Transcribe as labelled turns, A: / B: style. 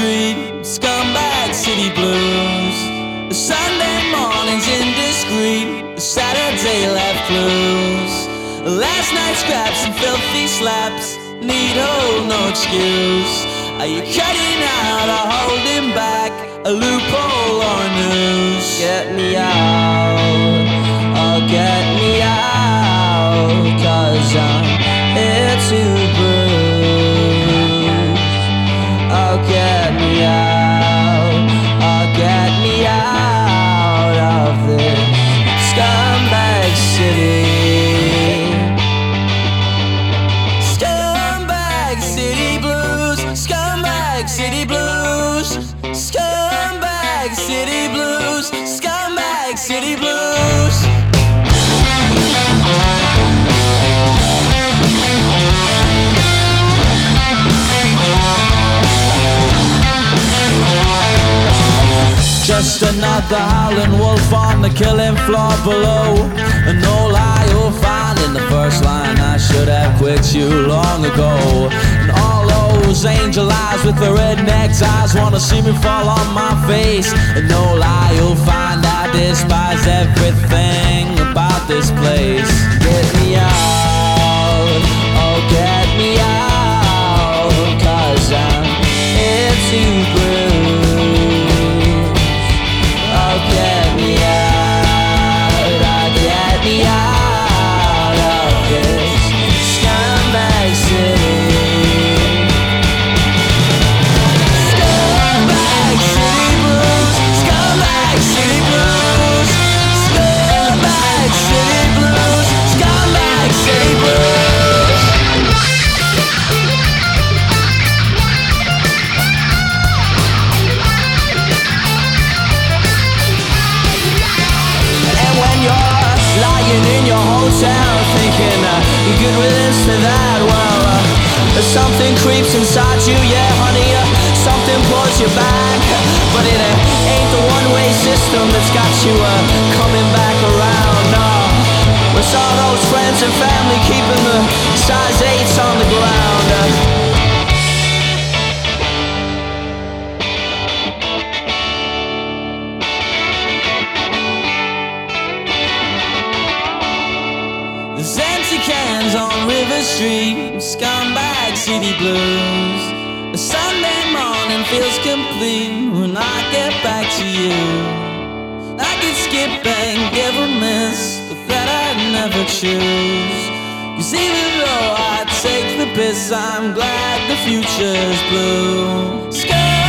A: street, scumbag city blues. The Sunday morning's indiscreet, the Saturday left clues. Last night's scraps and filthy slaps need hold no excuse. Are you cutting out or holding back a loophole or a noose?
B: Get me out, oh get me out, 'cause I'm here to bruise. Oh get me out, oh get me out of this scumbag city.
A: Scumbag city blues, scumbag city blues, scumbag city blues, scumbag city blues. Just another howling wolf on the killing floor below. And no lie you'll find in the first line. I should have quit you long ago. And all those angel eyes with the redneck eyes wanna see me fall on my face. And no lie you'll find I despise everything about this place.
B: Get me out, oh get me out, 'cause I'm here to bruise. Oh get me out, oh get me out of this scumbag city.
A: Scumbag city blues, scumbag city blues, scumbag city blues, scumbag city blues. And when you're lying in your hotel thinking good riddance to that, well, something creeps inside you, yeah honey, something pulls you back. But it ain't the one-way system that's got you coming back around, no. It's all those friends and family keeping the size 8s on the ground. There's empty cans on River Street, scumbag city blues. A Sunday morning feels complete when I get back to you. I could skip and give a miss, but that I'd never choose. 'Cause even though I take the piss, I'm glad the future's blue.